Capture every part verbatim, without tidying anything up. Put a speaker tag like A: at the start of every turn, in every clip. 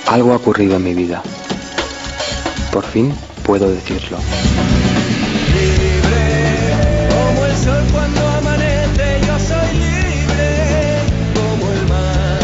A: Algo ha ocurrido en mi vida. Por fin puedo decirlo.
B: Libre, como el sol cuando amanece, yo soy libre, como el mar.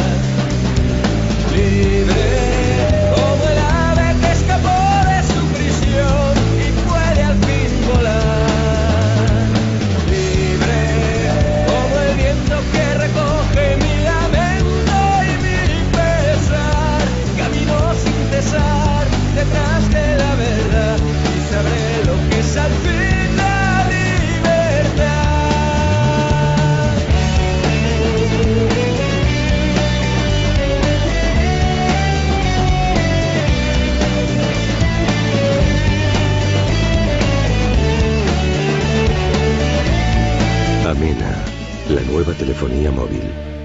B: Libre, como el ave que escapó de su prisión y puede al fin volar. Libre, como el viento que recoge mi lamento y mi pesar. Camino sin cesar detrás de la verdad y sabré lo que es al fin la libertad.
C: Amena, la nueva telefonía móvil.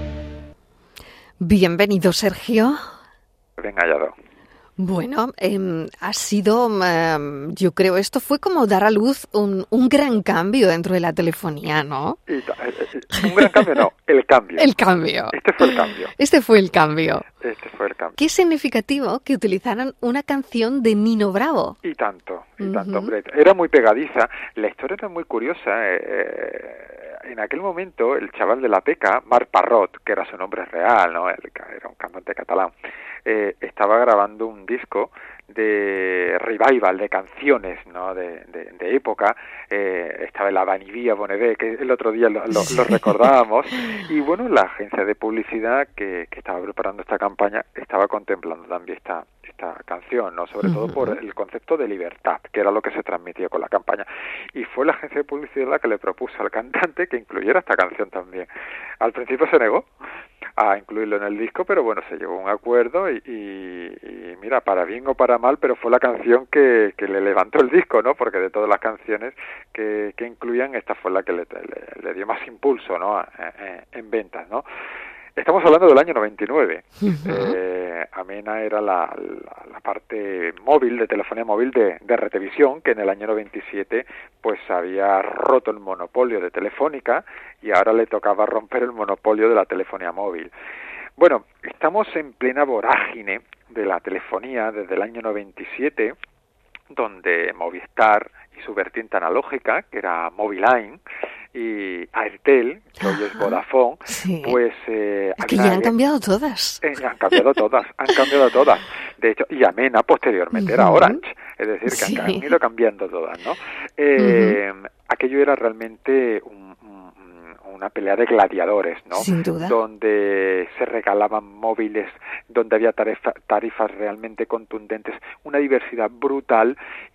D: Bienvenido, Sergio.
E: Venga, ya do.
D: Bueno, eh, ha sido, eh, yo creo, esto fue como dar a luz un, un gran cambio dentro de la telefonía, ¿no?
E: Y ta- eh, eh, un gran cambio, no, el cambio.
D: El cambio.
E: Este fue el cambio.
D: Este fue el cambio.
E: Este fue el cambio.
D: Qué significativo que utilizaran una canción de Nino Bravo.
E: Y tanto, y
D: Ujú.
E: tanto, hombre. Era muy pegadiza. La historia era muy curiosa. eh, eh, en aquel momento, el chaval de la Peca, Marc Parrot, que era su nombre real, ¿no? Él era un cantante catalán, eh, estaba grabando un disco de revival, de canciones, ¿no? De, de, de época. Eh, estaba la Vanivia Bonevé, que el otro día lo, lo, lo recordábamos. Y bueno, la agencia de publicidad que, que estaba preparando esta campaña estaba contemplando también esta esta canción, ¿no? Sobre todo por el concepto de libertad, que era lo que se transmitía con la campaña. Y fue la agencia de publicidad la que le propuso al cantante que incluyera esta canción también. Al principio se negó a incluirlo en el disco, pero bueno, se llegó a un acuerdo y, y, y mira, para bien o para mal, pero fue la canción que, que le levantó el disco, ¿no? Porque de todas las canciones que, que incluían, esta fue la que le, le, le dio más impulso, ¿no? En, en ventas, ¿no? Estamos hablando del año noventa y nueve. Uh-huh. Eh, Amena era la, la, la parte móvil, de telefonía móvil de, de Retevisión, que en el año noventa y siete pues había roto el monopolio de Telefónica y ahora le tocaba romper el monopolio de la telefonía móvil. Bueno, estamos en plena vorágine de la telefonía desde el año noventa y siete, donde Movistar y su vertiente analógica, que era Moviline, y Airtel, que hoy es Vodafone,
D: sí.
E: pues... Eh,
D: es que ya han cambiado todas.
E: Eh, han cambiado todas, han cambiado todas. De hecho, y Amena posteriormente uh-huh. era Orange, es decir, que sí. han, han ido cambiando todas, ¿no? Eh, uh-huh. Aquello era realmente un, un, una pelea de gladiadores, ¿no?
D: Sin duda.
E: Donde se regalaban móviles, donde había tarifa, tarifas realmente contundentes, una diversidad brutal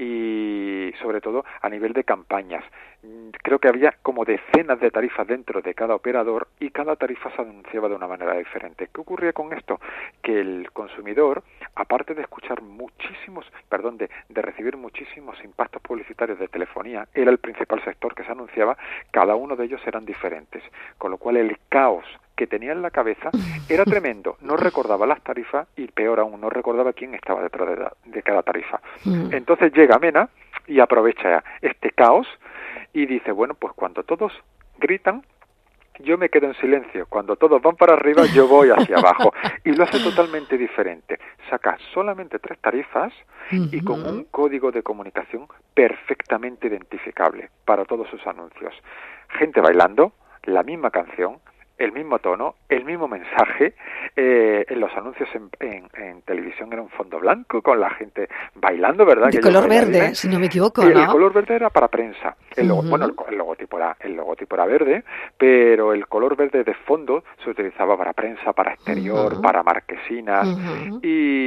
E: y, sobre todo, a nivel de campañas. Creo que había como decenas de tarifas dentro de cada operador y cada tarifa se anunciaba de una manera diferente. ¿Qué ocurría con esto? Que el consumidor, aparte de escuchar muchísimos, perdón, de, de recibir muchísimos impactos publicitarios de telefonía, era el principal sector que se anunciaba, cada uno de ellos eran diferentes, con lo cual el caos que tenía en la cabeza era tremendo. No recordaba las tarifas y, peor aún, no recordaba quién estaba detrás de, la, de cada tarifa. Entonces llega Amena y aprovecha este caos y dice, bueno, pues cuando todos gritan, yo me quedo en silencio. Cuando todos van para arriba, yo voy hacia abajo. Y lo hace totalmente diferente. Saca solamente tres tarifas y con un código de comunicación perfectamente identificable para todos sus anuncios. Gente bailando, la misma canción, el mismo tono, el mismo mensaje. Eh, en los anuncios en, en, en televisión era un fondo blanco con la gente bailando, ¿verdad?
D: De
E: que
D: color verde, si no me equivoco,
E: ¿no?
D: El
E: color verde era para prensa. El logo, uh-huh. Bueno, el, el, logotipo era, el logotipo era verde, pero el color verde de fondo se utilizaba para prensa, para exterior, uh-huh. para marquesinas, uh-huh.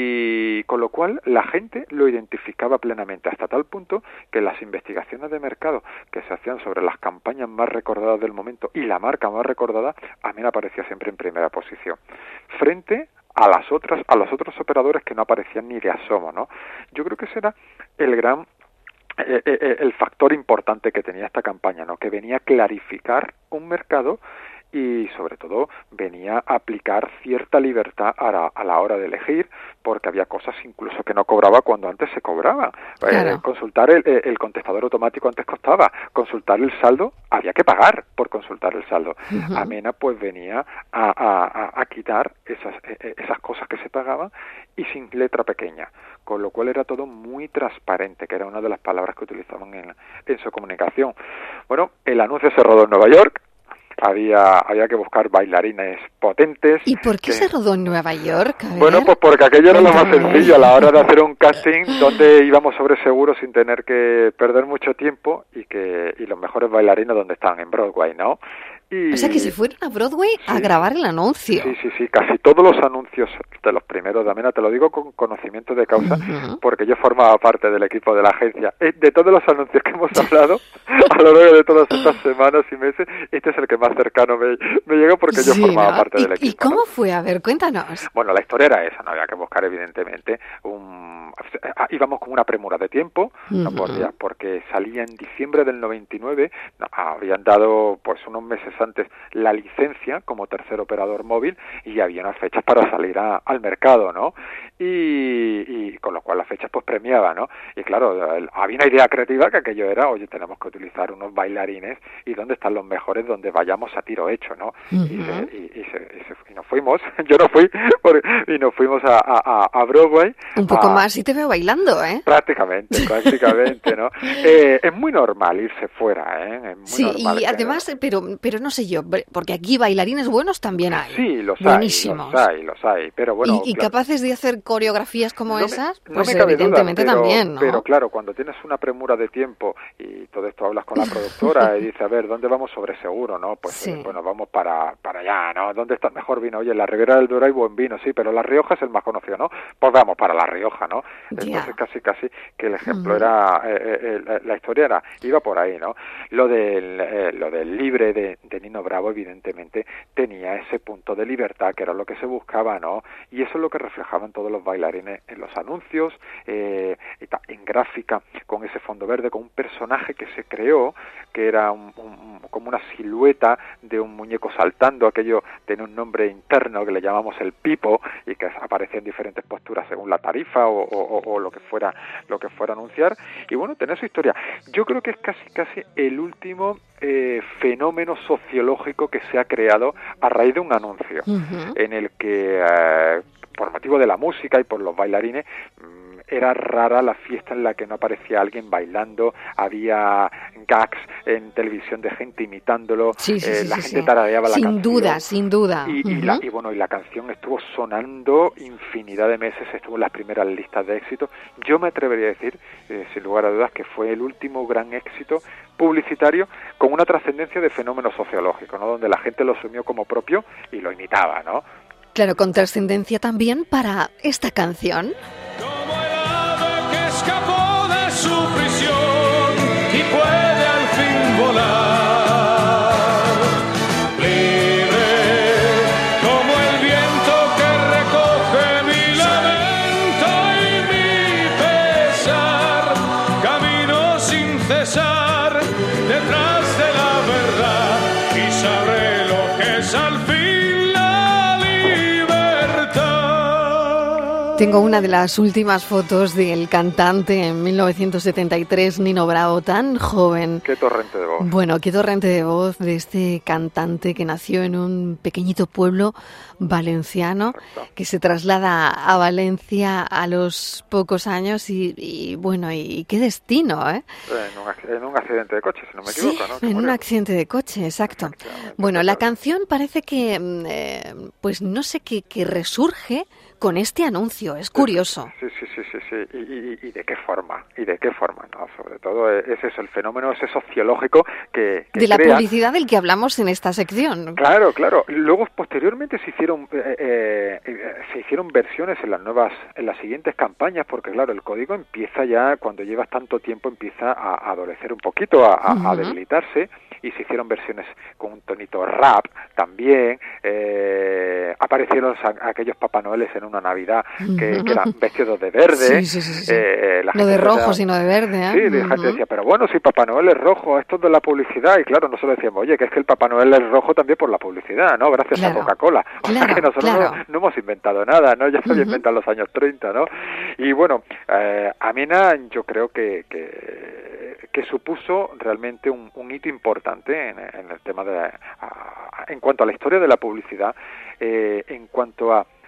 E: y con lo cual la gente lo identificaba plenamente, hasta tal punto que las investigaciones de mercado que se hacían sobre las campañas más recordadas del momento y la marca más recordada, Amena aparecía siempre en primera posición, frente a las otras, a los otros operadores que no aparecían ni de asomo, ¿no? Yo creo que ese era el gran eh, eh, el factor importante que tenía esta campaña, ¿no? Que venía a clarificar un mercado y sobre todo venía a aplicar cierta libertad a la, a la hora de elegir, porque había cosas incluso que no cobraba cuando antes se cobraba. Claro. Eh, consultar el, el contestador automático antes costaba, consultar el saldo había que pagar por consultar el saldo. Uh-huh. Amena pues venía a, a, a quitar esas, esas cosas que se pagaban y sin letra pequeña, con lo cual era todo muy transparente, que era una de las palabras que utilizaban en, en su comunicación. Bueno, el anuncio se rodó en Nueva York, había había que buscar bailarines potentes.
D: ¿Y por qué
E: que...
D: se rodó en Nueva York? A ver.
E: Bueno, pues porque aquello era lo más sencillo a la hora de hacer un casting donde íbamos sobre seguro sin tener que perder mucho tiempo y que y los mejores bailarines donde estaban, en Broadway, ¿no? Y...
D: O sea, que se fueron a Broadway sí, a grabar el anuncio.
E: Sí, sí, sí, casi todos los anuncios de los primeros, Damena, te lo digo con conocimiento de causa, uh-huh. porque yo formaba parte del equipo de la agencia. De todos los anuncios que hemos hablado a lo largo de todas estas semanas y meses, este es el que más cercano me, me llegó porque yo sí, formaba ¿no? parte
D: ¿Y,
E: del equipo.
D: ¿Y cómo
E: ¿no?
D: fue? A ver, cuéntanos.
E: Bueno, la historia era esa, no había que buscar evidentemente un... íbamos con una premura de tiempo, uh-huh. no podía, porque salía en diciembre del noventa y nueve, no, habían dado pues unos meses antes la licencia como tercer operador móvil y había unas fechas para salir a, al mercado, ¿no? Y, y con lo cual las fechas pues premiaban, ¿no? Y claro, el, había una idea creativa que aquello era, oye, tenemos que utilizar unos bailarines y dónde están los mejores donde vayamos a tiro hecho, ¿no? Uh-huh. Y, se, y, y, se, y, se, y nos fuimos, yo no fui, por, y nos fuimos a, a, a Broadway.
D: Un poco
E: a,
D: más y te veo bailando, ¿eh?
E: Prácticamente, prácticamente, ¿no? Eh, es muy normal irse fuera, ¿eh? Es muy
D: sí,
E: normal
D: y además, que... pero, pero no sé yo, porque aquí bailarines buenos también hay.
E: Sí, los
D: buenísimos.
E: hay, los hay, los hay, pero bueno...
D: ¿Y, y
E: claro,
D: capaces de hacer coreografías como
E: no
D: esas?
E: Me,
D: pues
E: no me
D: evidentemente
E: duda, pero,
D: también, ¿no?
E: Pero claro, cuando tienes una premura de tiempo y todo esto hablas con la productora y dices, a ver, ¿dónde vamos sobre seguro, no? Pues sí. eh, bueno, vamos para para allá, ¿no? ¿Dónde está el mejor vino? Oye, en la Ribera del Duero hay buen vino, sí, pero La Rioja es el más conocido, ¿no? Pues vamos para La Rioja, ¿no? Entonces yeah. casi casi que el ejemplo uh-huh. era, eh, eh, la, la historia era, iba por ahí, ¿no? Lo del, eh, lo del libre de, de Nino Bravo, evidentemente, tenía ese punto de libertad, que era lo que se buscaba, ¿no? Y eso es lo que reflejaban todos los bailarines en los anuncios, eh, en gráfica, con ese fondo verde, con un personaje que se creó, que era un, un, como una silueta de un muñeco saltando, aquello tiene un nombre interno que le llamamos el pipo, y que aparecía en diferentes posturas según la tarifa o, o, o lo que fuera lo que fuera a anunciar, y bueno, tenía su historia. Yo creo que es casi casi el último eh, fenómeno sociológico que se ha creado a raíz de un anuncio, uh-huh. en el que eh, por motivo de la música y por los bailarines era rara la fiesta en la que no aparecía alguien bailando, había gags en televisión de gente imitándolo,
D: sí, sí,
E: eh,
D: sí,
E: la
D: sí,
E: gente
D: sí.
E: tarareaba
D: sin
E: la canción.
D: Sin duda, sin duda.
E: Y,
D: uh-huh.
E: y, la, y bueno, y la canción estuvo sonando infinidad de meses, estuvo en las primeras listas de éxito. Yo me atrevería a decir, eh, sin lugar a dudas, que fue el último gran éxito publicitario con una trascendencia de fenómeno sociológico, ¿no? Donde la gente lo asumió como propio y lo imitaba, ¿no?
D: Claro, con trascendencia también para esta canción.
B: Como el ave que escapó de su prisión y puede al fin volar, libre como el viento que recoge mi lamento y mi pesar, camino sin cesar detrás de la verdad y sabré lo que es al fin.
D: Tengo una de las últimas fotos del cantante en mil novecientos setenta y tres, Nino Bravo, tan joven.
E: Qué torrente de voz.
D: Bueno, qué torrente de voz de este cantante que nació en un pequeñito pueblo valenciano, Exacto. que se traslada a Valencia a los pocos años y, y bueno, y qué destino, ¿eh?
E: En un, en un accidente de coche, si no me equivoco,
D: sí,
E: ¿no?
D: en un accidente de coche, exacto. Bueno, la canción parece que, eh, pues no sé, que, que resurge con este anuncio, es curioso.
E: Sí, sí, sí, sí, sí. ¿Y, y, y de qué forma? ¿Y de qué forma? No, sobre todo ese es el fenómeno ese sociológico que, que
D: de la
E: crea.
D: Publicidad del que hablamos en esta sección.
E: Claro, claro. Luego posteriormente se hicieron eh, eh, se hicieron versiones en las nuevas, en las siguientes campañas, porque claro, el código empieza ya cuando llevas tanto tiempo empieza a, a adolecer un poquito, a, a, uh-huh. a debilitarse. Y se hicieron versiones con un tonito rap también, eh, aparecieron a, aquellos Papá Noeles en una Navidad que, que eran vestidos de verde.
D: Sí, sí, sí, sí.
E: Eh, la
D: no de rojo, sino de verde. ¿eh?
E: Sí, la uh-huh. gente decía, pero bueno, si Papá Noel es rojo, esto es de la publicidad. Y claro, nosotros decíamos, oye, que es que el Papá Noel es rojo también por la publicidad, ¿no? Gracias
D: claro.
E: a Coca-Cola. O
D: claro,
E: sea que nosotros
D: claro.
E: no, no hemos inventado nada, ¿no? Ya se había uh-huh. inventado en los años treinta, ¿no? Y bueno, eh, Amena yo creo que... que que supuso realmente un, un hito importante en, en el tema de a, en cuanto a la historia de la publicidad, eh, en cuanto a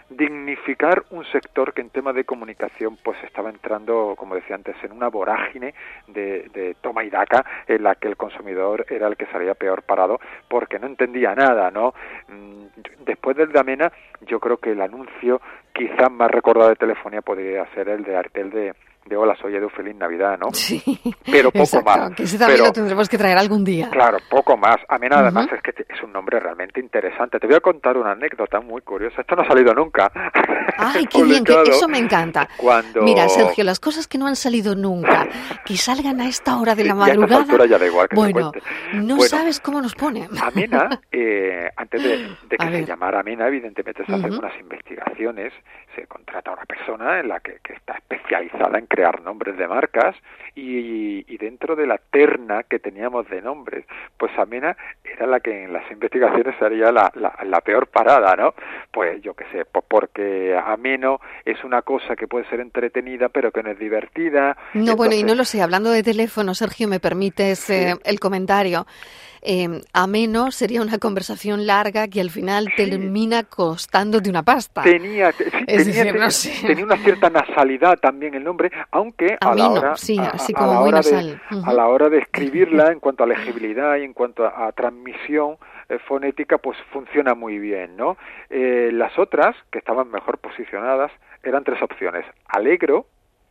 E: dignificar un sector que en tema de comunicación pues estaba entrando, como decía antes, en una vorágine de, de toma y daca, en la que el consumidor era el que salía peor parado porque no entendía nada, ¿no? Después del de Amena, yo creo que el anuncio quizás más recordado de telefonía podría ser el de Artel de de hola, soy Edu, feliz Navidad, ¿no?
D: Sí,
E: pero poco
D: exacto,
E: más.
D: Que ese también
E: pero,
D: lo tendremos que traer algún día.
E: Claro, poco más. Amena, uh-huh. Además, es que es un nombre realmente interesante. Te voy a contar una anécdota muy curiosa. Esto no ha salido nunca.
D: ¡Ay, qué bien! Que eso me encanta.
E: Cuando...
D: Mira, Sergio, las cosas que no han salido nunca, que salgan a esta hora de la madrugada...
E: Y a esta altura ya da igual que
D: bueno,
E: se cuente.
D: no
E: bueno,
D: sabes cómo nos ponen.
E: Amena, eh, antes de, de que
D: a
E: se
D: ver.
E: llamara Amena, evidentemente se
D: uh-huh.
E: hacen unas investigaciones, se contrata a una persona en la que, que está especializada en crear nombres de marcas y, y dentro de la terna que teníamos de nombres, pues Amena era la que en las investigaciones sería la, la, la peor parada, ¿no? Pues yo qué sé, pues porque ameno es una cosa que puede ser entretenida pero que no es divertida.
D: No, entonces... bueno, y no lo sé, hablando de teléfono, Sergio, me permites sí. eh, el comentario. Eh, ameno sería una conversación larga que al final sí. termina costándote una pasta.
E: Tenía, sí,
D: es
E: tenía,
D: decir, no sé.
E: tenía una cierta nasalidad también el nombre, aunque
D: Amino,
E: a la hora,
D: sí,
E: a,
D: así
E: a
D: como
E: la
D: muy
E: hora
D: nasal.
E: de,
D: uh-huh.
E: a la hora de escribirla en cuanto a legibilidad y en cuanto a, a transmisión eh, fonética, pues funciona muy bien, ¿no? Eh, las otras, que estaban mejor posicionadas, eran tres opciones: Alegro,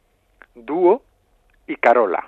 E: Dúo y Carola.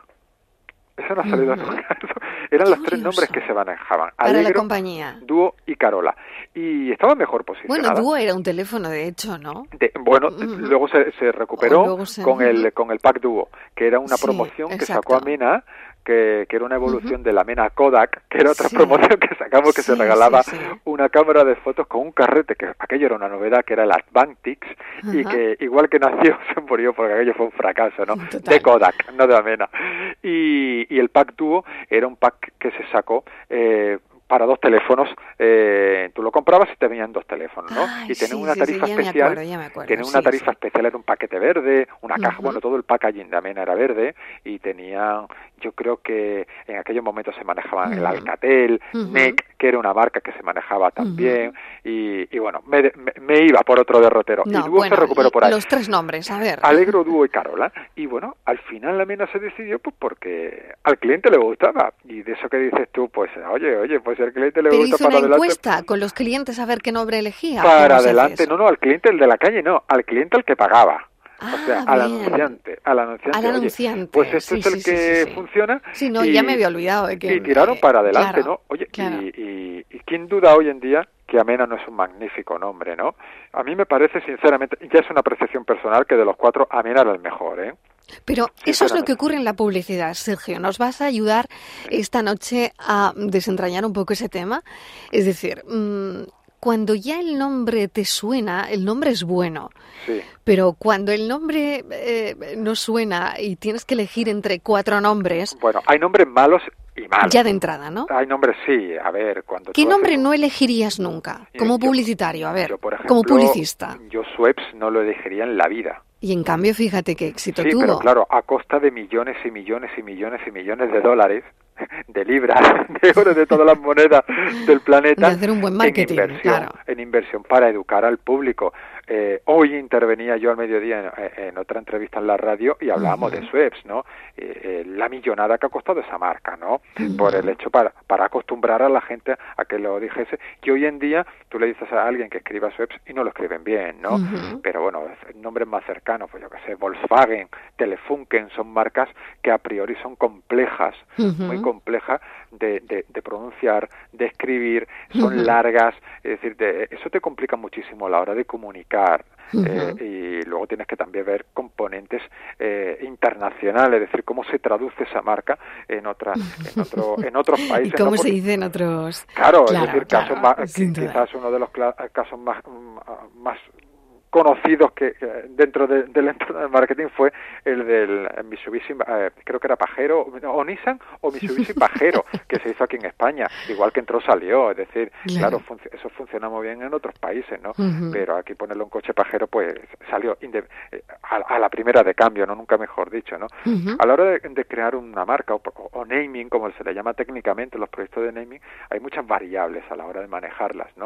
E: Eso no ha salido uh-huh. nunca. Eran los tres nombres que se manejaban.
D: Para
E: Alegro,
D: la compañía.
E: Dúo y Carola. Y estaban mejor posicionadas.
D: Bueno, Dúo era un teléfono, de hecho, ¿no?
E: De, bueno, uh-huh. luego se, se recuperó
D: luego se...
E: con el con el Pack Dúo, que era una
D: sí,
E: promoción que
D: exacto.
E: sacó Amena, que, que era una evolución uh-huh. de la Amena Kodak, que era otra
D: sí.
E: promoción que sacamos, que
D: sí,
E: se regalaba
D: sí, sí.
E: una cámara de fotos con un carrete, que aquello era una novedad, que era el Advantix, uh-huh. y que igual que nació, se murió porque aquello fue un fracaso, ¿no?
D: Total.
E: De Kodak, no de Amena. Y, y el Pack Dúo era un pack que se sacó eh, para dos teléfonos, eh, tú lo comprabas y te venían dos teléfonos, ¿no?
D: Ay,
E: y tenía
D: sí,
E: una tarifa
D: sí, sí,
E: especial,
D: acuerdo, me acuerdo,
E: tenía
D: sí,
E: una tarifa
D: sí.
E: especial, era un paquete verde, una caja,
D: uh-huh.
E: bueno, todo el packaging de Amena era verde, y tenía, yo creo que en aquellos momentos se manejaban uh-huh. el Alcatel, uh-huh. N E C, que era una marca que se manejaba también, uh-huh. y, y bueno, me, me, me iba por otro derrotero,
D: no,
E: y Dúo
D: bueno,
E: se recuperó por ahí.
D: Los tres nombres, a ver.
E: Alegro, Dúo y Carola, y bueno, al final Amena se decidió pues porque al cliente le gustaba, y de eso que dices tú, pues oye, oye, pues si al cliente le
D: Pero
E: gusta
D: hizo
E: para
D: una
E: adelante...
D: encuesta con los clientes a ver qué nombre elegía.
E: Para adelante, no, no, al cliente, el de la calle, no, al cliente el que pagaba.
D: Ah,
E: o sea, al
D: bien.
E: anunciante, al anunciante.
D: Al anunciante.
E: Oye, pues esto
D: sí,
E: es el
D: sí,
E: que
D: sí, sí, sí.
E: funciona.
D: Sí, no,
E: y,
D: ya me había olvidado de que...
E: Y tiraron para adelante,
D: claro,
E: ¿no? Oye,
D: claro.
E: y, y, y quién duda hoy en día que Amena no es un magnífico nombre, ¿no? A mí me parece, sinceramente, ya es una apreciación personal, que de los cuatro Amena era el mejor, ¿eh?
D: Pero eso es lo que ocurre en la publicidad, Sergio. ¿Nos vas a ayudar esta noche a desentrañar un poco ese tema? Es decir, mmm, cuando ya el nombre te suena, el nombre es bueno.
E: Sí.
D: Pero cuando el nombre eh, no suena y tienes que elegir entre cuatro nombres...
E: Bueno, hay nombres malos y malos.
D: Ya de entrada, ¿no?
E: Hay nombres, sí. A ver, cuando...
D: ¿Qué nombre
E: haces...
D: no elegirías nunca como
E: yo,
D: publicitario? A ver,
E: yo, por ejemplo,
D: como publicista.
E: Yo Schweppes no lo elegiría en la vida.
D: Y en cambio, fíjate qué éxito
E: sí,
D: tuvo.
E: Sí, pero claro, a costa de millones y millones y millones y millones de dólares, de libras, de euros, de todas las monedas del planeta.
D: De hacer un buen marketing,
E: en inversión,
D: claro.
E: En inversión para educar al público. Eh, hoy intervenía yo al mediodía en, en otra entrevista en la radio y hablábamos uh-huh. de Schweppes, ¿no? Eh, eh, la millonada que ha costado esa marca, ¿no? Uh-huh. Por el hecho para, para acostumbrar a la gente a que lo dijese. Y hoy en día tú le dices a alguien que escriba Schweppes y no lo escriben bien, ¿no? Uh-huh. Pero bueno, nombres más cercanos, pues yo qué sé, Volkswagen, Telefunken, son marcas que a priori son complejas, uh-huh. muy complejas de, de, de pronunciar, de escribir, son uh-huh. largas, es decir, de, eso te complica muchísimo a la hora de comunicar. Uh-huh. Eh, y luego tienes que también ver componentes eh, internacionales, es decir, cómo se traduce esa marca en otra, en otro, en otros países.
D: ¿Y cómo
E: ¿no?
D: se
E: Porque,
D: dice en otros?
E: Claro,
D: claro
E: es decir,
D: claro,
E: casos más, quizás uno de los casos más, más conocidos que, que dentro de, del entorno del marketing fue el del Mitsubishi, eh, creo que era Pajero, o Nissan o Mitsubishi Pajero, que se hizo aquí en España, igual que entró salió, es decir, claro, claro func- eso funciona muy bien en otros países, ¿no? Uh-huh. Pero aquí ponerle un coche Pajero, pues salió inde- a, a la primera de cambio, no nunca mejor dicho, ¿no? Uh-huh. A la hora de, de crear una marca o, o, o naming, como se le llama técnicamente, los proyectos de naming, hay muchas variables a la hora de manejarlas, ¿no?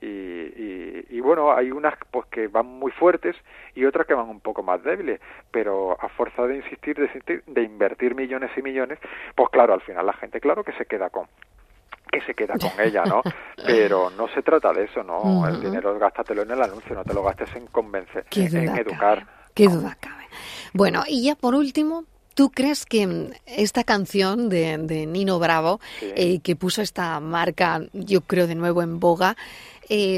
E: y, y, y bueno, hay unas pues que van muy fuertes y otras que van un poco más débiles, pero a fuerza de insistir, de insistir, de invertir millones y millones, pues claro, al final la gente claro que se queda con que se queda con ella, ¿no? Pero no se trata de eso, ¿no? Uh-huh. El dinero gástatelo en el anuncio, no te lo gastes en convencer, en, en educar.
D: Cabe. Qué no. duda cabe. Bueno, y ya por último, ¿tú crees que esta canción de, de Nino Bravo, sí. eh, que puso esta marca, yo creo de nuevo en boga, eh,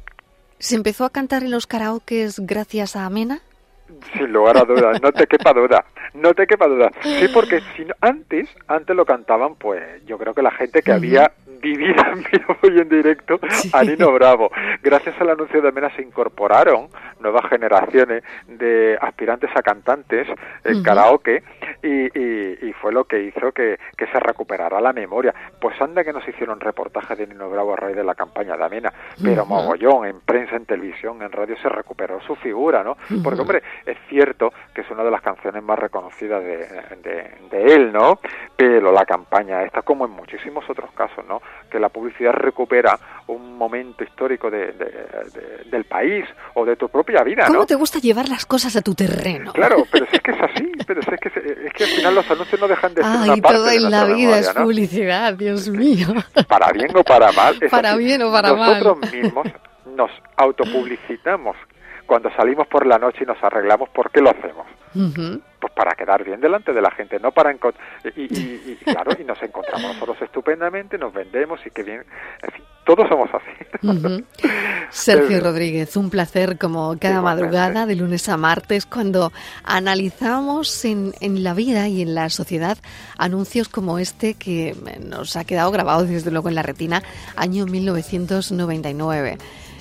D: se empezó a cantar en los karaokes gracias a Mena?
E: Sin lugar a dudas, no te quepa duda, no te quepa duda. Sí, porque si no, antes, antes lo cantaban, pues yo creo que la gente que uh-huh. había vivido en vivo y en directo sí. a Nino Bravo. Gracias al anuncio de Mena se incorporaron nuevas generaciones de aspirantes a cantantes en uh-huh. karaoke y, y, y fue lo que hizo que, que se recuperara la memoria. Pues anda que nos hicieron reportajes de Nino Bravo a raíz de la campaña de Mena, pero uh-huh. mogollón, en prensa, en televisión, en radio se recuperó su figura, ¿no? Uh-huh. Porque, hombre, es cierto que es una de las canciones más reconocidas de, de, de él, ¿no? Pero la campaña esta, como en muchísimos otros casos, ¿no? Que la publicidad recupera un momento histórico de, de, de, del país o de tu propia vida, ¿no?
D: ¿Cómo te gusta llevar las cosas a tu terreno?
E: Claro, pero si es que es así, pero si es que, es que al final los anuncios no dejan de ser
D: Ay,
E: una parte
D: todo en
E: de
D: la vida
E: memoria,
D: es
E: ¿no?
D: publicidad, Dios mío.
E: Para bien o para mal. Es
D: para
E: así.
D: bien o para
E: Nosotros
D: mal.
E: Nosotros mismos nos autopublicitamos cuando salimos por la noche y nos arreglamos. ¿Por qué lo hacemos? Uh-huh. Pues para quedar bien delante de la gente, no para encont- y, y, y claro, y nos encontramos nosotros estupendamente, nos vendemos y qué bien, en fin, todos somos así.
D: Uh-huh. Sergio Pero, Rodríguez, un placer como cada madrugada de lunes a martes cuando analizamos en, en la vida y en la sociedad anuncios como este que nos ha quedado grabado desde luego en la retina, año mil novecientos noventa y nueve.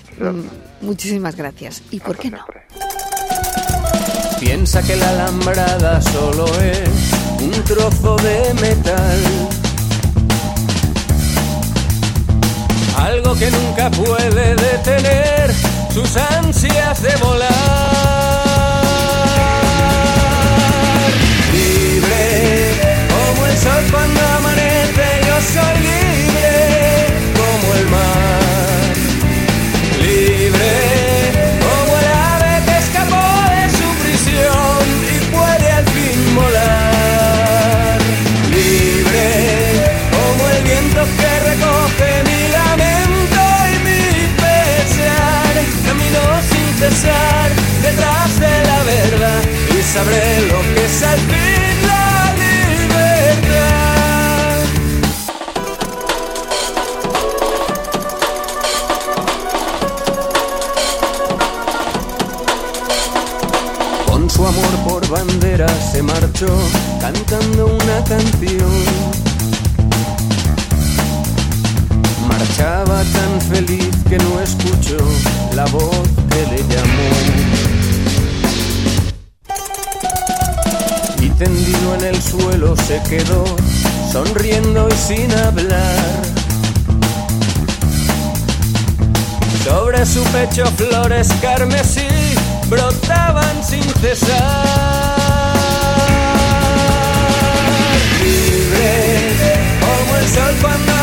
D: Mm, muchísimas gracias. ¿Y por qué no?
B: Piensa que la alambrada solo es un trozo de metal, algo que nunca puede detener sus ansias de volar. Libre como el sol cuando amanece, yo soy libre como el mar. Libre como el ave que escapó de su prisión y puede al fin volar. Libre como el viento que recoge mi lamento y mi pesar. Camino sin cesar detrás de la verdad y sabré lo que es al fin la libertad. Con su amor por bandera se marchó cantando una canción. Marchaba tan feliz que no escuchó la voz que le llamó. Y tendido en el suelo se quedó, sonriendo y sin hablar. Sobre su pecho flores carmesí brotaban sin cesar. Libre como el sol cuando